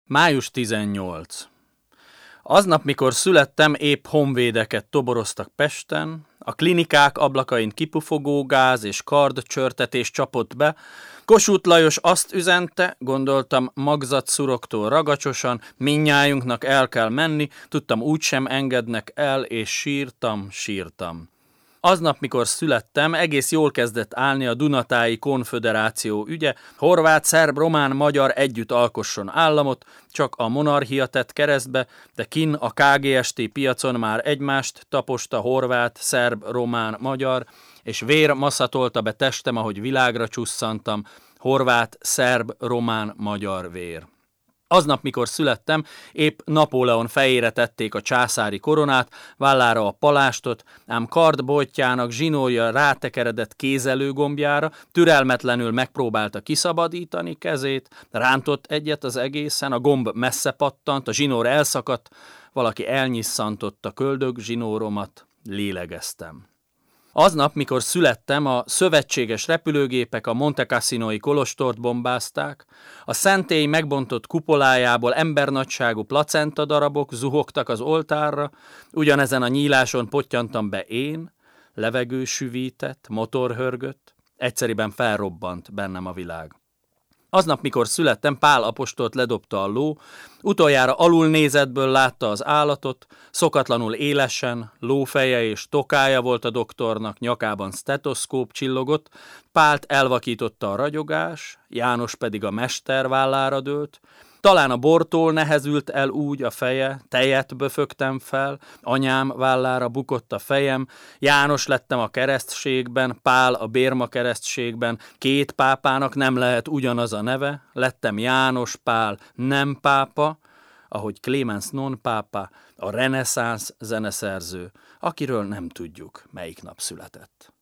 Május 18. Aznap, mikor születtem, épp honvédeket toboroztak Pesten, a klinikák ablakain kipufogó gáz és kardcsörtetés csapott be. Kossuth Lajos azt üzente, gondoltam magzatszurogtól ragacsosan, mindnyájunknak el kell menni, tudtam úgysem engednek el, és sírtam. Aznap, mikor születtem, egész jól kezdett állni a Dunatáji Konföderáció ügye, horvát, szerb, román, magyar együtt alkosson államot, csak a monarchia tett keresztbe, de kinn a KGST piacon már egymást taposta horvát, szerb, román, magyar, és vér masszatolta be testem, ahogy világra csusszantam, horvát, szerb, román, magyar vér. Aznap, mikor születtem, épp Napóleon fejére tették a császári koronát, vállára a palástot, ám kardboltjának zsinórja rátekeredett kézelőgombjára, türelmetlenül megpróbálta kiszabadítani kezét, rántott egyet az egészen, a gomb messze pattant, a zsinór elszakadt, valaki elnyisszantotta köldög zsinóromat, lélegeztem. Aznap, mikor születtem, a szövetséges repülőgépek a Monte Cassinoi kolostort bombázták, a szentély megbontott kupolájából embernagyságú placenta darabok zuhogtak az oltárra, ugyanezen a nyíláson pottyantam be én, levegő süvített, motor hörgött, egyszeriben felrobbant bennem a világ. Aznap, mikor születtem, Pál apostolt ledobta a ló, utoljára alulnézetből látta az állatot, szokatlanul élesen, lófeje és tokája volt a doktornak, nyakában sztetoszkóp csillogott, Pált elvakította a ragyogás, János pedig a mester vállára dőlt, talán a bortól nehezült el úgy a feje, tejet böfögtem fel, anyám vállára bukott a fejem, János lettem a keresztségben, Pál a bérma keresztségben, két pápának nem lehet ugyanaz a neve, lettem János Pál nem pápa, ahogy Clemens non pápa, a reneszánsz zeneszerző, akiről nem tudjuk, melyik nap született.